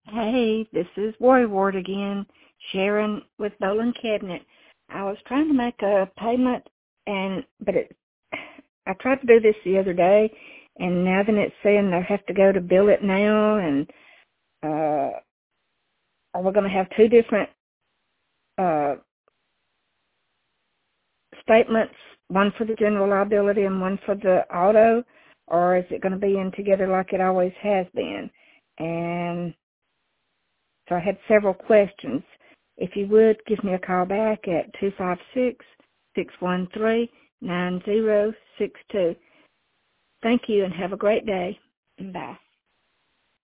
Hey, this is Worry Ward again, Sharon with Boland Cabinet. I was trying to make a payment, I tried to do this the other day, and now then it's saying I have to go to bill it now, and are we going to have two different statements, one for the general liability and one for the auto, or is it going to be in together like it always has been? And so I had several questions. If you would, give me a call back at 256-613-9062. Thank you and have a great day. Bye.